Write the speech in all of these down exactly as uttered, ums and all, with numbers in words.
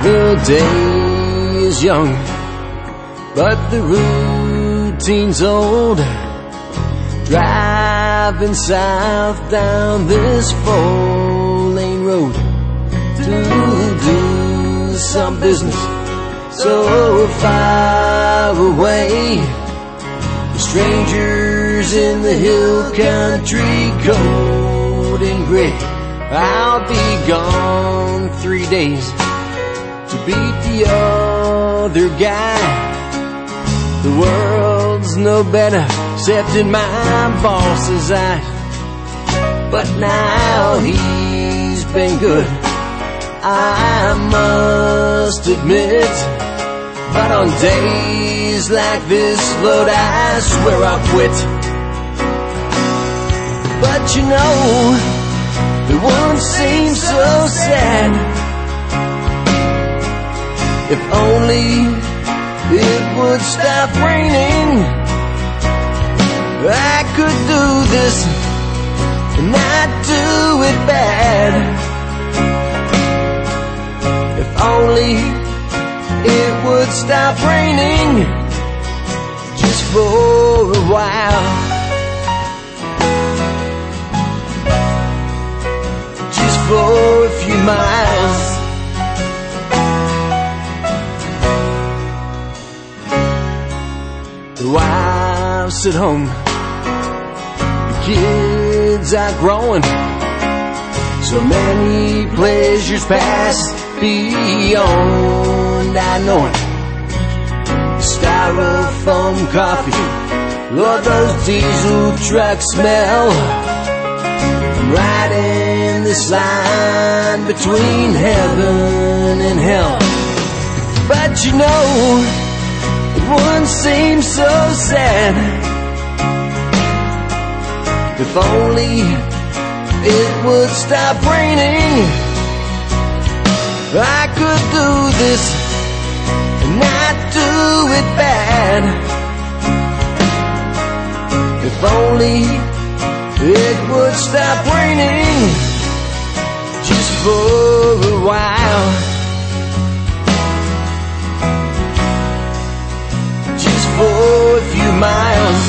The day is young, but the routine's old. Driving south down this four-lane road to do some business so far away. The strangers in the hill country, cold and gray. I'll be gone three days to beat the other guy. The world's no better except in my boss's eyes. But now he's been good, I must admit. But on days like this, Lord, I swear I'll quit. But you know, the one seems so sad. If only it would stop raining, I could do this and not do it bad. If only it would stop raining just for a while. Just for a few miles. The wife's at home, the kids are growing. So many pleasures past beyond I know it. Styrofoam coffee, Lord, those diesel trucks smell. I'm riding this line between heaven and hell. But you know, one seems so sad. If only it would stop raining, I could do this and not do it bad. If only it would stop raining just for a while. For a few miles.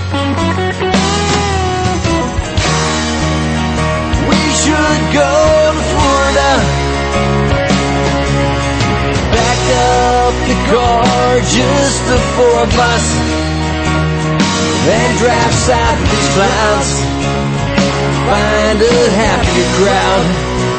We should go to Florida, back up the car, just the four of us, and drive south of these clouds, find a happier crowd.